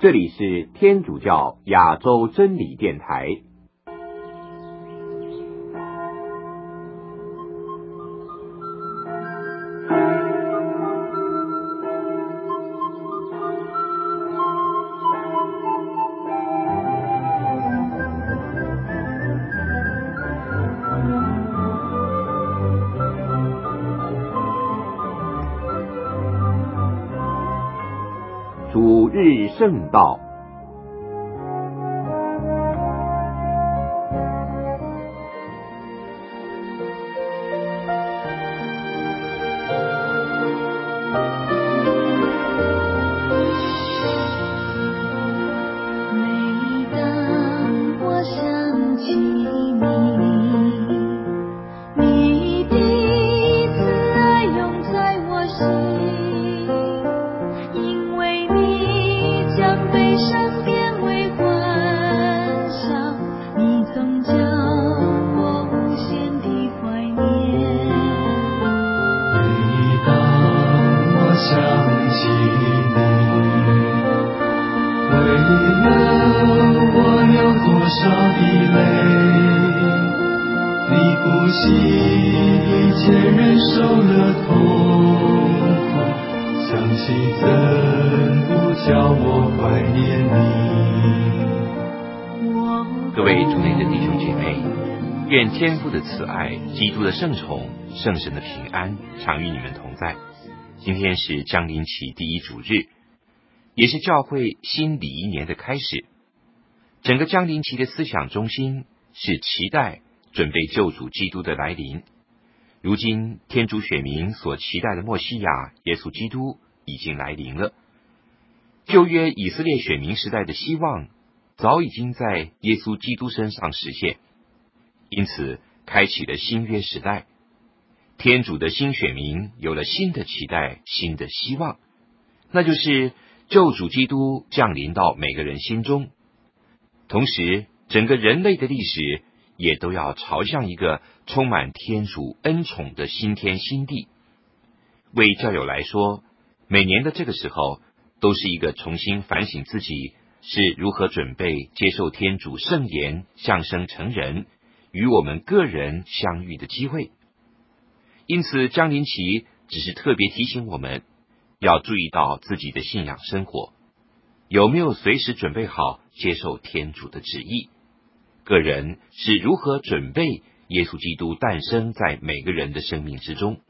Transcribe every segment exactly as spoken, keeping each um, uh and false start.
这里是天主教亚洲真理电台。主日圣道，各位主内的弟兄姐妹，愿天父的慈爱、基督的圣宠、圣神的平安常与你们同在。今天是降临期第一主日，也是教会新礼仪年的开始。整个降临期的思想中心是期待、准备救主基督的来临。如今天主选民所期待的默西亚耶稣基督已经来临了。旧约以色列选民时代的希望早已经在耶稣基督身上实现，因此开启了新约时代。天主的新选民有了新的期待、新的希望，那就是救主基督降临到每个人心中。同时，整个人类的历史也都要朝向一个充满天主恩宠的新天新地。为教友来说，每年的这个时候都是一个重新反省自己是如何准备接受天主圣言降生成人，与我们个人相遇的机会。因此降临期只是特别提醒我们要注意到自己的信仰生活，有没有随时准备好接受天主的旨意，个人是如何准备耶稣基督诞生在每个人的生命之中。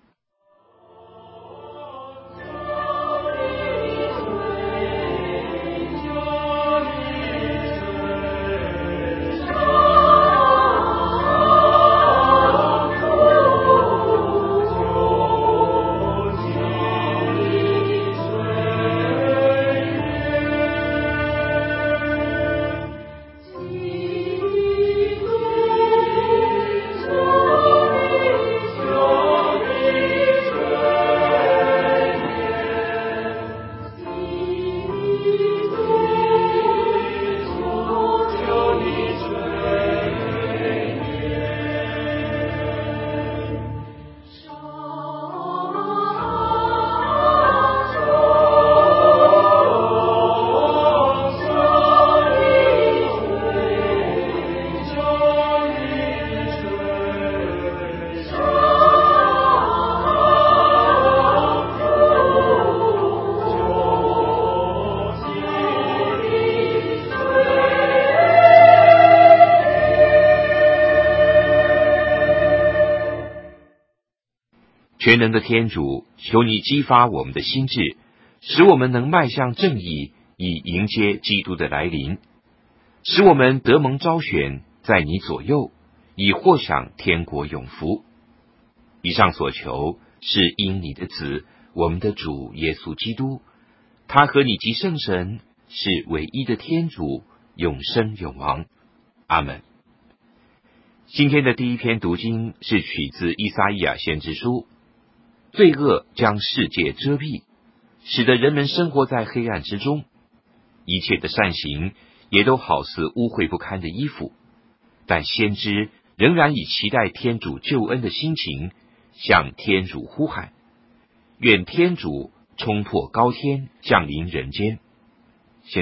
全能的天主，求你激发我们的心智，使我们能迈向正义，以迎接基督的来临，使我们得蒙召选，在你左右，以获享天国永福。以上所求，是因你的子，我们的主耶稣基督，他和你及圣神是唯一的天主，永生永王。阿们。今天的第一篇读经是取自依撒意亚先知书。罪恶将世界遮蔽，使得人们生活在黑暗之中，一切的善行也都好似污秽不堪的衣服。但先知仍然以期待天主救恩的心情向天主呼喊，愿天主冲破高天，降临人间。现在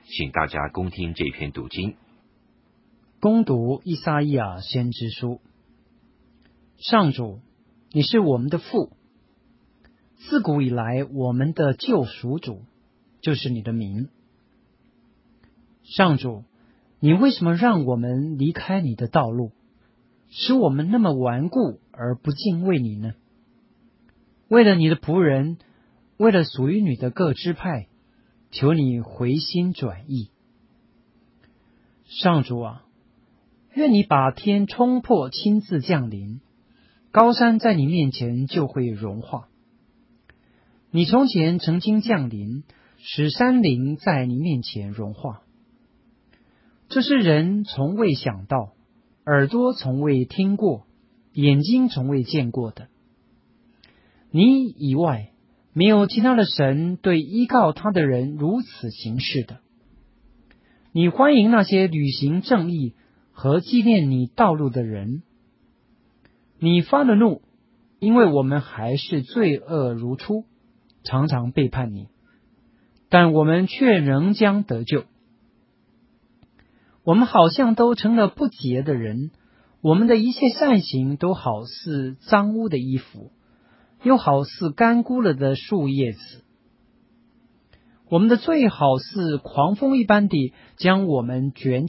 请大家恭听这篇读经。 恭读以赛亚先知书。上主，你是我们的父，自古以来我们的救赎主，就是你的名。上主，你为什么让我们离开你的道路，使我们那么顽固而不敬畏你呢？为了你的仆人，为了属于你的各支派，求你回心转意。上主啊，愿你把天冲破，亲自降临，高山在你面前就会融化。你从前曾经降临，使山林在你面前融化。这是人从未想到，耳朵从未听过，眼睛从未见过的。你以外，没有其他的神对依靠他的人如此行事的。你欢迎那些履行正义和纪念你道路的人。你发了怒，因为我们还是罪恶如初，常常背叛你，但我们却仍将得救。我们好像都成了不洁的人，我们的一切善行都好似脏污的衣服，又好似干枯了的树叶子。我们的罪好似狂风一般地将我们卷起。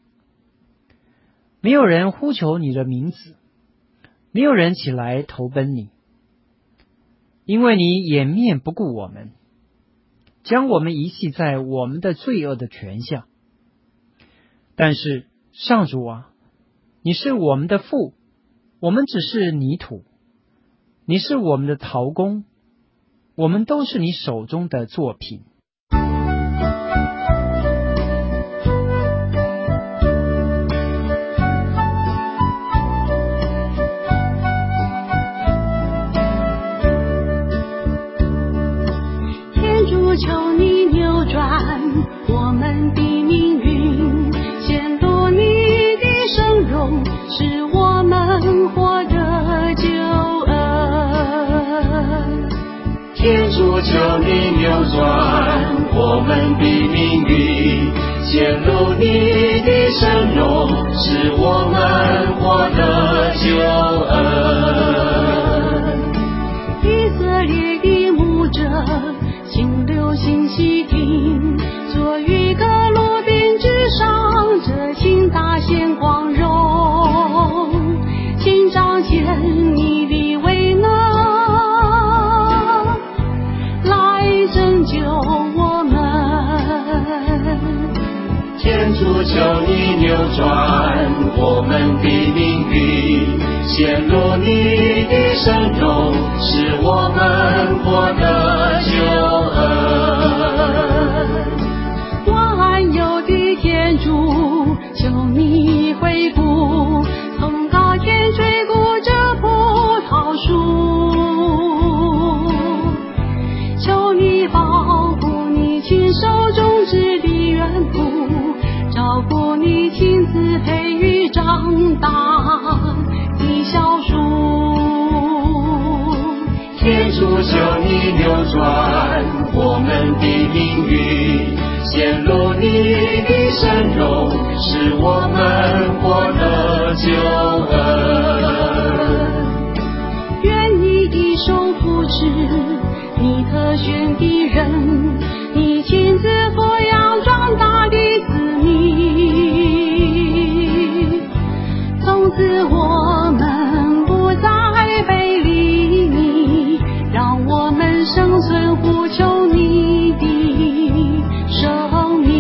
没有人呼求你的名字，没有人起来投奔你，因为你掩面不顾我们，将我们遗弃在我们的罪恶的权下。但是上主啊，你是我们的父，我们只是泥土，你是我们的陶工，我们都是你手中的作品。 天主，求你扭转我们的命运，显露你的圣容，使我们获得救恩。 天主，求你扭转我们的命运，显露你的圣容，使我们获得救恩。 以色列的牧者，请留心细听，坐于各路兵之上，这请大显光荣，请彰显你的威能，来拯救我们。 天主，求你扭转我们的命运，显露你的圣容，使我们获得救恩。 万有的天主，求你回顾，从高天追顾这葡萄树，求你保护你亲手种植的园圃，照顾你亲自培育长大的小树。 天主，求你扭转我们的命运，显露你的圣容，使我们获得救恩。 愿你的手扶持你特选的人，你亲自抚养长大的子民，从此我们不再背离你，让我们生存呼求你的生命。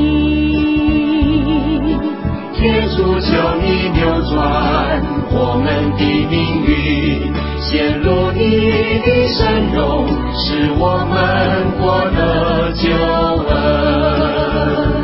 天主，求你扭转我们的命运，显露你的圣容，使我们获得救恩。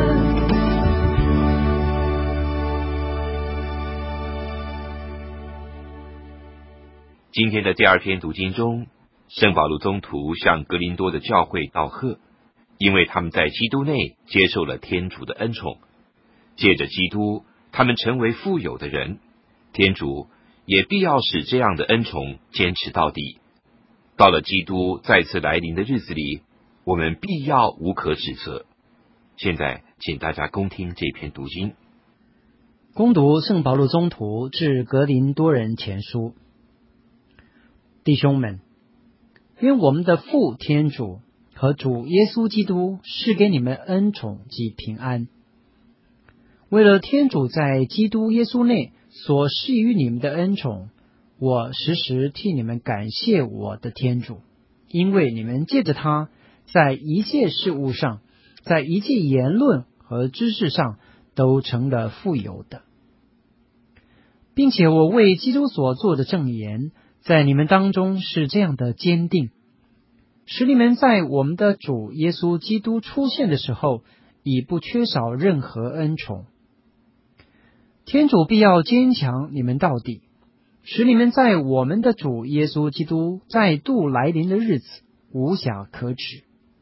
今天的第二篇读经中，圣保禄宗徒向格林多的教会道贺，因为他们在基督内接受了天主的恩宠，借着基督他们成为富有的人，天主也必要使这样的恩宠坚持到底。到了基督再次来临的日子里，我们必要无可指责。现在请大家恭听这篇读经。 恭读圣保禄宗徒致格林多人前书。弟兄们，愿我们的父天主和主耶稣基督赐给你们恩宠及平安。为了天主在基督耶稣内所施于你们的恩宠，我时时替你们感谢我的天主，因为你们借着他，在一切事物上，在一切言论和知识上都成了富有的。并且我为基督所做的证言，在你们当中是这样的坚定，使你们在我们的主耶稣基督出现的时候，已不缺少任何恩宠。天主必要坚强你们到底，使你们在我们的主耶稣基督再度来临的日子无暇可指。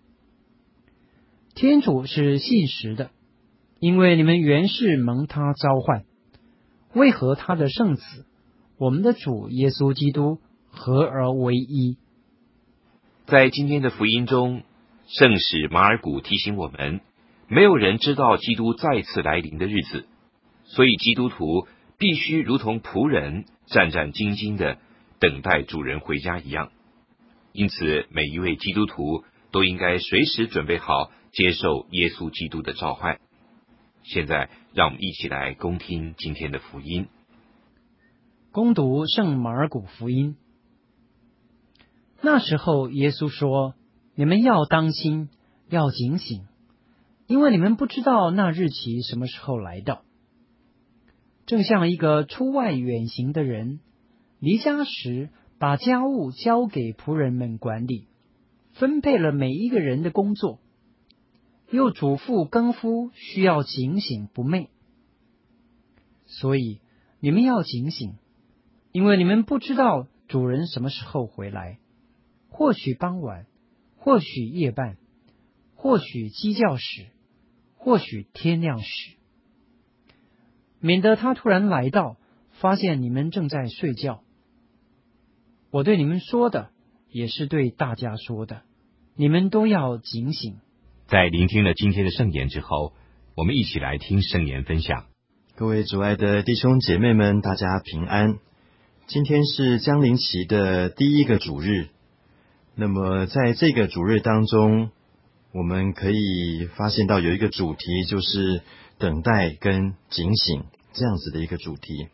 天主是信实的，因为你们原是蒙他召唤，为何他的圣子，我们的主耶稣基督合而为一。 在今天的福音中，圣使马尔谷提醒我们，没有人知道基督再次来临的日子，所以基督徒必须如同仆人战战兢兢地等待主人回家一样。因此每一位基督徒都应该随时准备好接受耶稣基督的召唤。现在让我们一起来恭听今天的福音。 恭读圣马尔谷福音。那时候耶稣说，你们要当心，要警醒，因为你们不知道那日期什么时候来到。正像一个出外远行的人，离家时把家务交给仆人们管理，分配了每一个人的工作，又嘱咐更夫需要警醒不寐。所以你们要警醒，因为你们不知道主人什么时候回来，或许傍晚，或许夜半，或许鸡叫时，或许天亮时，免得他突然来到，发现你们正在睡觉。我对你们说的，也是对大家说的，你们都要警醒。 在聆听了今天的圣言之后，我们一起来听圣言分享。 各位主爱的弟兄姐妹们，大家平安。今天是将临期的第一个主日，那么在这个主日当中，我们可以发现到有一个主题，就是等待跟警醒这样子的一个主题。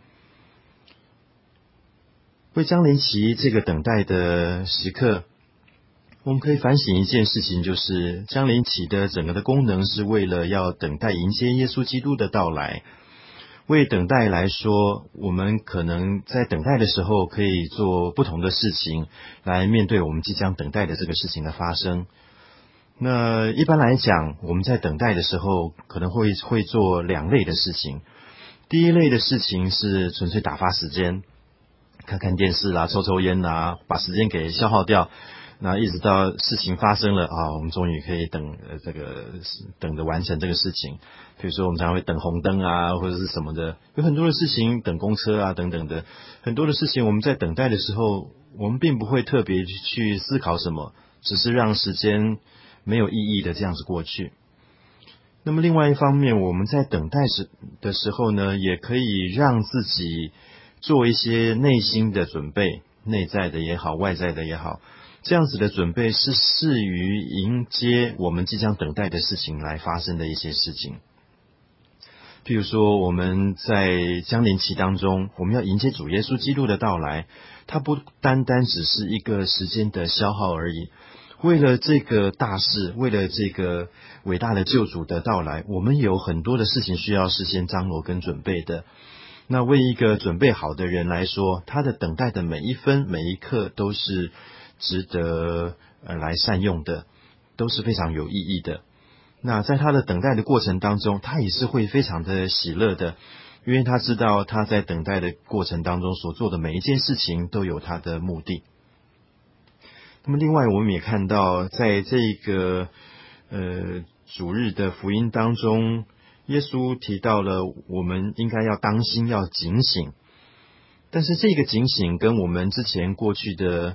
为将临期这个等待的时刻，我们可以反省一件事情，就是将临期的整个的功能是为了要等待迎接耶稣基督的到来。为等待来说，我们可能在等待的时候可以做不同的事情来面对我们即将等待的这个事情的发生。那一般来讲，我们在等待的时候可能会会做两类的事情。第一类的事情是纯粹打发时间，看看电视啦，抽抽烟啦，把时间给消耗掉。那一直到事情发生了啊，我们终于可以等呃这个等着完成这个事情。比如说我们常常会等红灯啊，或者是什么的，有很多的事情，等公车啊等等的，很多的事情我们在等待的时候，我们并不会特别去思考什么，只是让时间没有意义的这样子过去。那么另外一方面，我们在等待时的时候呢，也可以让自己做一些内心的准备，内在的也好，外在的也好。这样子的准备是适于迎接我们即将等待的事情来发生的一些事情。譬如说我们在将临期当中，我们要迎接主耶稣基督的到来，它不单单只是一个时间的消耗而已。为了这个大事，为了这个伟大的救主的到来，我们有很多的事情需要事先张罗跟准备的。那为一个准备好的人来说，他的等待的每一分每一刻都是值得呃来善用的，都是非常有意义的。那在他的等待的过程当中，他也是会非常的喜乐的，因为他知道他在等待的过程当中所做的每一件事情都有他的目的。那么另外我们也看到，在这个呃主日的福音当中，耶稣提到了我们应该要当心，要警醒。但是这个警醒跟我们之前过去的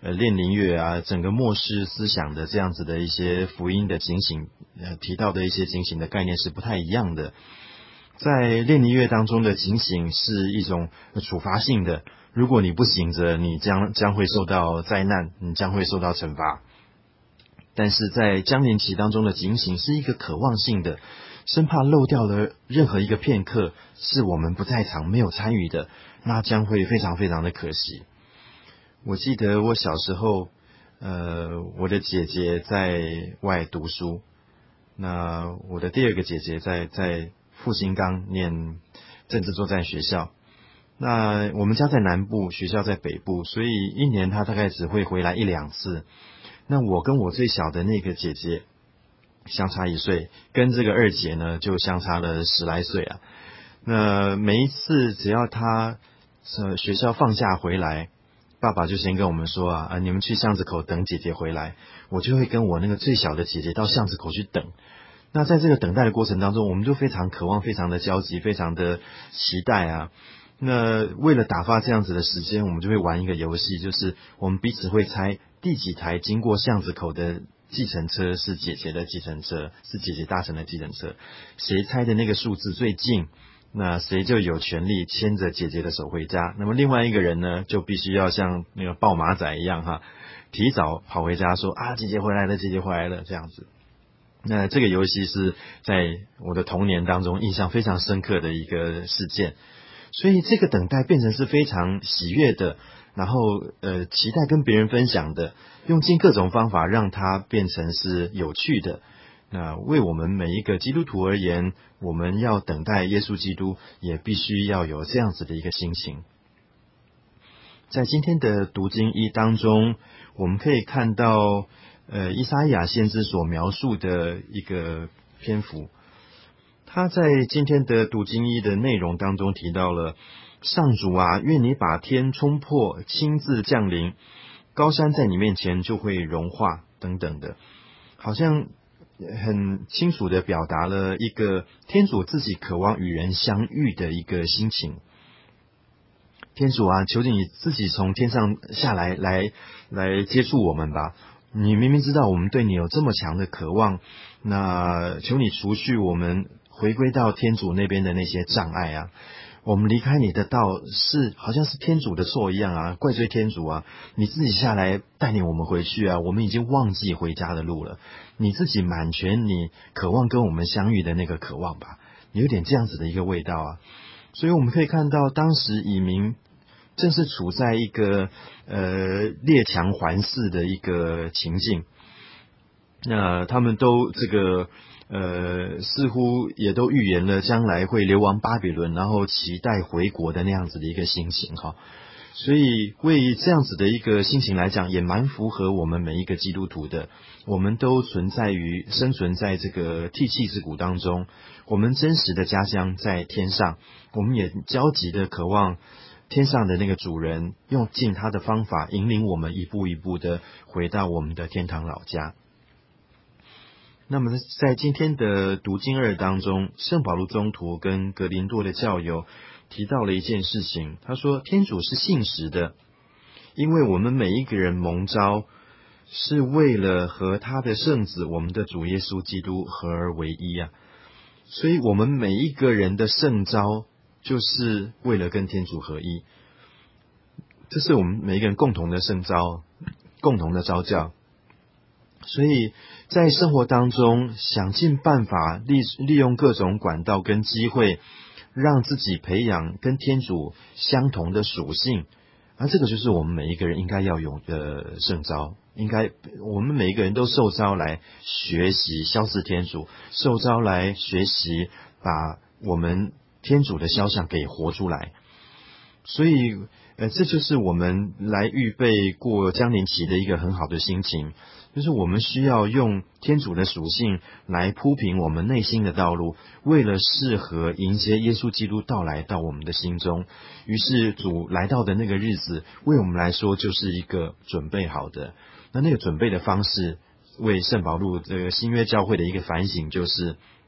呃炼灵乐啊，整个末世思想的这样子的一些福音的警醒，呃提到的一些警醒的概念是不太一样的。在炼灵乐当中的警醒是一种处罚性的，如果你不醒着，你将将会受到灾难，你将会受到惩罚。但是在将临期当中的警醒是一个渴望性的，生怕漏掉了任何一个片刻是我们不在场没有参与的，那将会非常非常的可惜。我记得我小时候呃，我的姐姐在外读书，那我的第二个姐姐在在复兴岗念政治作战学校，那我们家在南部，学校在北部，所以一年她大概只会回来一两次。那我跟我最小的那个姐姐相差一岁，跟这个二姐呢就相差了十来岁啊。那每一次只要她呃学校放假回来，爸爸就先跟我们说啊，啊你们去巷子口等姐姐回来，我就会跟我那个最小的姐姐到巷子口去等。那在这个等待的过程当中，我们就非常渴望，非常的焦急，非常的期待啊。那为了打发这样子的时间，我们就会玩一个游戏，就是我们彼此会猜第几台经过巷子口的计程车是姐姐的计程车，是姐姐搭乘的计程车，谁猜的那个数字最近，那谁就有权利牵着姐姐的手回家。那么另外一个人呢，就必须要像那个抱马仔一样哈，提早跑回家说啊姐姐回来了，姐姐回来了这样子。那这个游戏是在我的童年当中印象非常深刻的一个事件，所以这个等待变成是非常喜悦的，然后呃期待跟别人分享的，用尽各种方法让它变成是有趣的。那为我们每一个基督徒而言，我们要等待耶稣基督，也必须要有这样子的一个心情。在今天的读经一当中，我们可以看到呃，以赛亚先知所描述的一个篇幅，他在今天的读经一的内容当中提到了，上主啊，愿你把天冲破，亲自降临，高山在你面前就会融化等等的，好像很清楚的表达了一个天主自己渴望与人相遇的一个心情。天主啊，求你自己从天上下来，来来接触我们吧。你明明知道我们对你有这么强的渴望，那求你除去我们回归到天主那边的那些障碍啊。我们离开你的道是好像是天主的错一样啊，怪罪天主啊，你自己下来带领我们回去啊，我们已经忘记回家的路了，你自己满全你渴望跟我们相遇的那个渴望吧，有点这样子的一个味道啊。所以我们可以看到当时以民正是处在一个呃列强环视的一个情境，那他们都这个呃似乎也都预言了将来会流亡巴比伦，然后期待回国的那样子的一个心情哈。所以为这样子的一个心情来讲，也蛮符合我们每一个基督徒的。我们都存在于生存在这个涕泣之谷当中，我们真实的家乡在天上，我们也焦急的渴望天上的那个主人用尽他的方法引领我们一步一步的回到我们的天堂老家。那么在今天的读经二当中，圣保禄宗徒跟格林多的教友提到了一件事情，他说天主是信实的，因为我们每一个人蒙召是为了和他的圣子我们的主耶稣基督合而为一啊，所以我们每一个人的圣召就是为了跟天主合一，这是我们每一个人共同的圣召，共同的召教。所以在生活当中想尽办法利利用各种管道跟机会，让自己培养跟天主相同的属性，而这个就是我们每一个人应该要有的圣召。应该我们每一个人都受召来学习肖似天主，受召来学习把我们天主的肖像给活出来。所以呃，这就是我们来预备过将临期的一个很好的心情，就是我们需要用天主的属性来铺平我们内心的道路，为了适合迎接耶稣基督到来到我们的心中。于是主来到的那个日子，为我们来说就是一个准备好的。那那个准备的方式，为圣保禄这个新约教会的一个反省，就是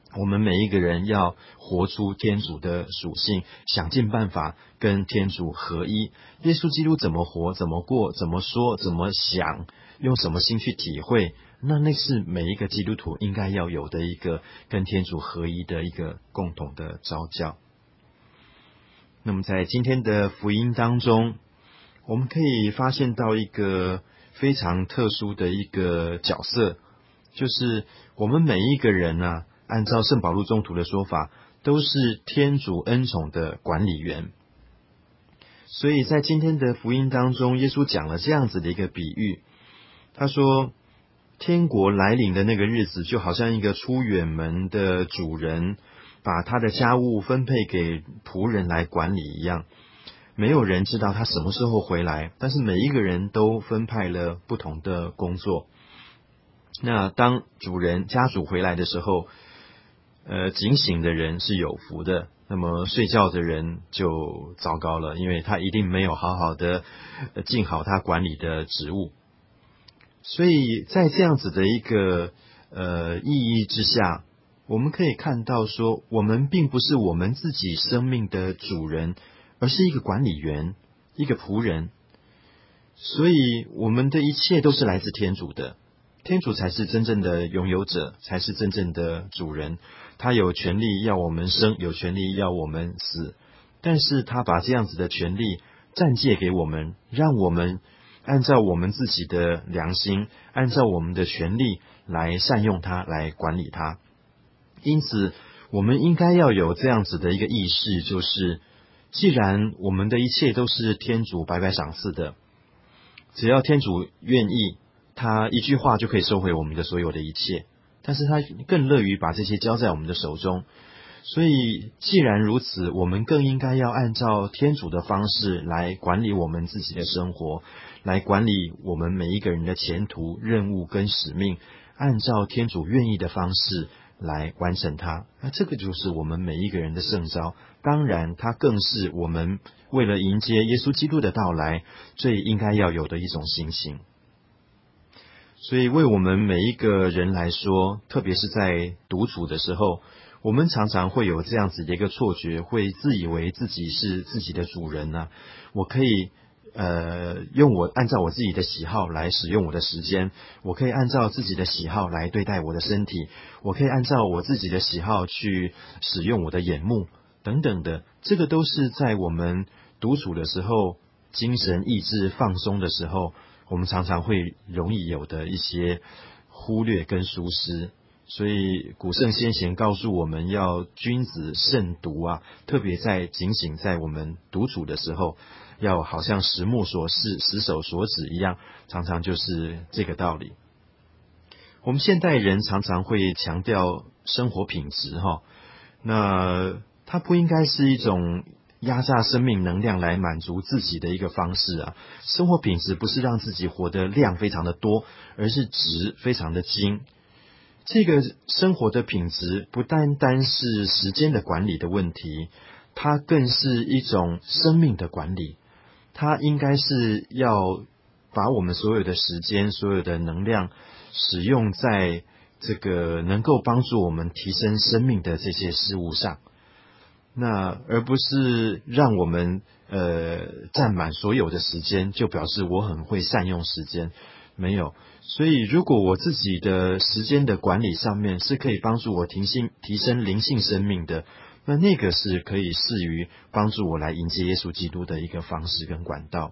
我们每一个人要活出天主的属性，想尽办法跟天主合一。耶稣基督怎么活，怎么过，怎么说，怎么想，用什么心去体会，那那是每一个基督徒应该要有的一个跟天主合一的一个共同的召叫。那么在今天的福音当中，我们可以发现到一个非常特殊的一个角色，就是我们每一个人啊，按照圣保禄宗徒的说法，都是天主恩宠的管理员。所以在今天的福音当中，耶稣讲了这样子的一个比喻，他说天国来临的那个日子，就好像一个出远门的主人把他的家务分配给仆人来管理一样，没有人知道他什么时候回来，但是每一个人都分派了不同的工作。那当主人家主回来的时候，呃，警醒的人是有福的，那么睡觉的人就糟糕了，因为他一定没有好好的尽好他管理的职务。所以在这样子的一个呃意义之下，我们可以看到说，我们并不是我们自己生命的主人，而是一个管理员，一个仆人。所以我们的一切都是来自天主的，天主才是真正的拥有者，才是真正的主人。他有权利要我们生，有权利要我们死，但是他把这样子的权利暂借给我们，让我们按照我们自己的良心，按照我们的权利来善用它，来管理它。因此我们应该要有这样子的一个意识，就是既然我们的一切都是天主白白赏赐的，只要天主愿意，他一句话就可以收回我们的所有的一切，但是他更乐于把这些交在我们的手中。所以既然如此，我们更应该要按照天主的方式来管理我们自己的生活，来管理我们每一个人的前途、任务跟使命，按照天主愿意的方式来完成它。那这个就是我们每一个人的圣召，当然它更是我们为了迎接耶稣基督的到来最应该要有的一种心情。所以为我们每一个人来说，特别是在独处的时候，我们常常会有这样子的一个错觉，会自以为自己是自己的主人啊，我可以呃用我按照我自己的喜好来使用我的时间，我可以按照自己的喜好来对待我的身体，我可以按照我自己的喜好去使用我的眼目等等的。这个都是在我们独处的时候，精神意志放松的时候，我们常常会容易有的一些忽略跟疏失。所以古圣先贤告诉我们要君子慎独啊，特别在警醒在我们独处的时候，要好像石目所视，石手所指一样，常常就是这个道理。我们现代人常常会强调生活品质哈，那它不应该是一种压榨生命能量来满足自己的一个方式啊。生活品质不是让自己活得量非常的多，而是质非常的精。这个生活的品质不单单是时间的管理的问题，它更是一种生命的管理。它应该是要把我们所有的时间、所有的能量使用在这个能够帮助我们提升生命的这些事物上，那而不是让我们呃占满所有的时间，就表示我很会善用时间。没有。所以如果我自己的时间的管理上面是可以帮助我提升提升灵性生命的，那那个是可以适于帮助我来迎接耶稣基督的一个方式跟管道。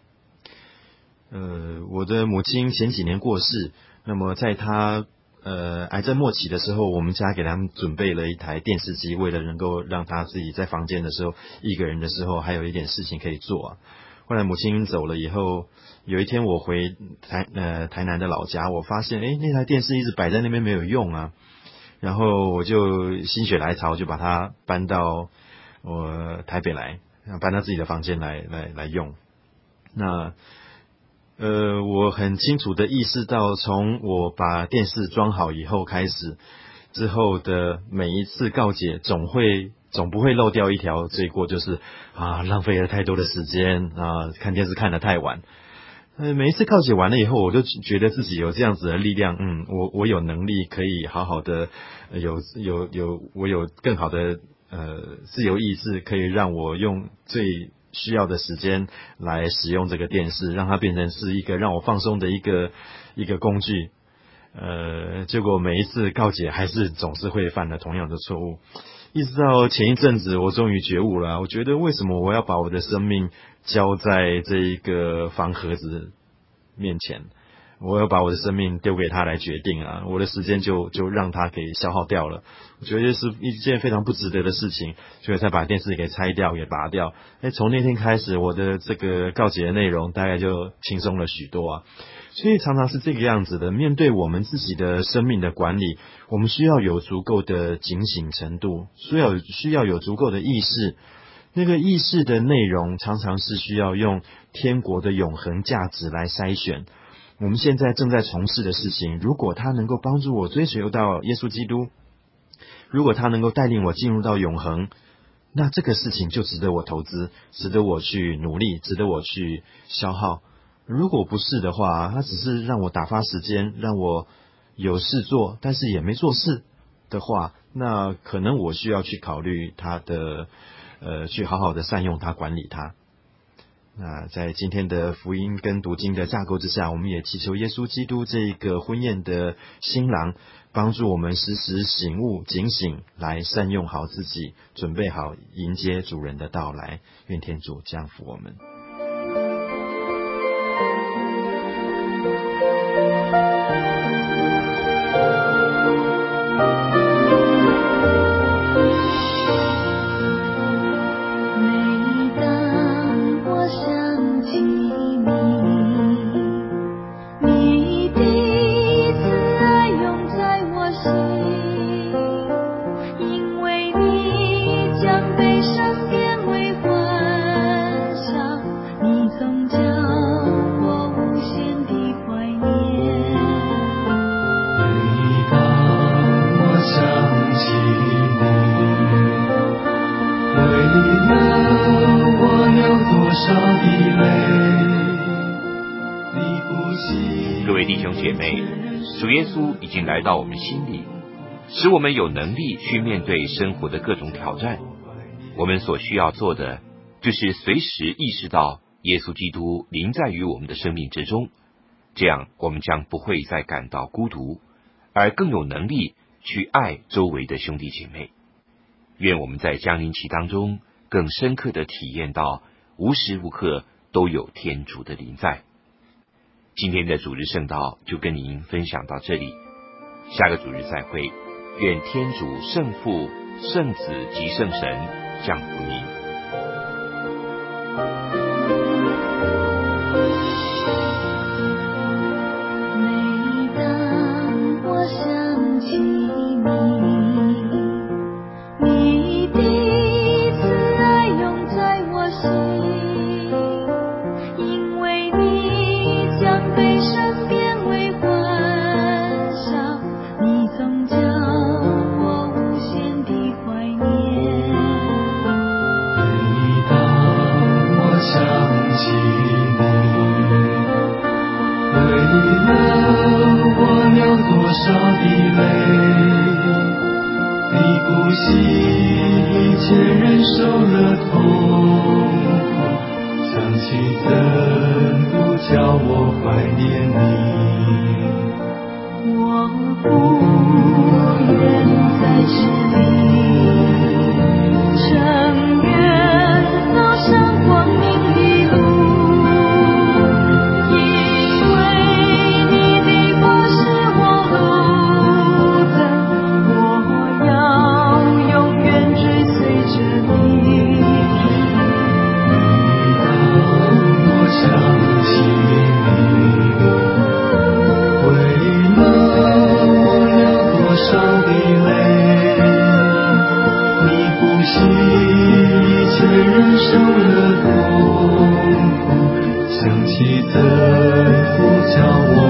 呃，我的母亲前几年过世，那么在她呃癌症末期的时候，我们家给他们准备了一台电视机，为了能够让她自己在房间的时候，一个人的时候还有一点事情可以做啊。后来母亲走了以后，有一天我回台呃台南的老家，我发现诶那台电视一直摆在那边没有用啊，然后我就心血来潮就把它搬到我台北来，搬到自己的房间来来来用。那呃我很清楚的意识到，从我把电视装好以后开始，之后的每一次告解总会总不会漏掉一条罪过，就是啊浪费了太多的时间啊，看电视看得太晚。 呃，每一次告解完了以后，我就觉得自己有这样子的力量，嗯，我我有能力可以好好的，呃、有有有，我有更好的呃自由意志，可以让我用最需要的时间来使用这个电视，让它变成是一个让我放松的一个一个工具。呃，结果每一次告解还是总是会犯了同样的错误。一直到前一阵子，我终于觉悟了，我觉得为什么我要把我的生命交在这一个方盒子面前，我要把我的生命丢给他来决定啊，我的时间就就让他给消耗掉了，我觉得是一件非常不值得的事情，所以才把电视给拆掉给拔掉。哎，从那天开始，我的这个告解的内容大概就轻松了许多啊。所以常常是这个样子的，面对我们自己的生命的管理，我们需要有足够的警醒程度，需要需要有足够的意识。那个意识的内容常常是需要用天国的永恒价值来筛选。我们现在正在从事的事情，如果它能够帮助我追求到耶稣基督，如果它能够带领我进入到永恒，那这个事情就值得我投资，值得我去努力，值得我去消耗。如果不是的话，它只是让我打发时间，让我有事做，但是也没做事的话，那可能我需要去考虑它的呃，去好好的善用它，管理它。那在今天的福音跟读经的架构之下，我们也祈求耶稣基督这个婚宴的新郎，帮助我们时时醒悟警醒，来善用好自己，准备好迎接主人的到来。愿天主降福我们。 各位弟兄姐妹，主耶稣已经来到我们心里，使我们有能力去面对生活的各种挑战。我们所需要做的，就是随时意识到耶稣基督临在于我们的生命之中，这样我们将不会再感到孤独，而更有能力去爱周围的兄弟姐妹。愿我们在降临期当中更深刻地体验到无时无刻都有天主的临在。今天的主日圣道就跟您分享到这里，下个主日再会。愿天主圣父、圣子及圣神降福您。 每当我想起你，你的慈爱永在我心，因为你将悲伤变为欢笑，你总将我无限的怀念。 每当我想起你，为了我流多少的泪，你不惜一切忍受了痛苦，想起怎不叫我怀念你。 我不愿在这里，承愿走上光明的路，因为你的光是我路灯，我要永远追随着你。 每当我想起你，为了我流多少的泪，你不惜一切忍受了痛苦，想起怎不叫我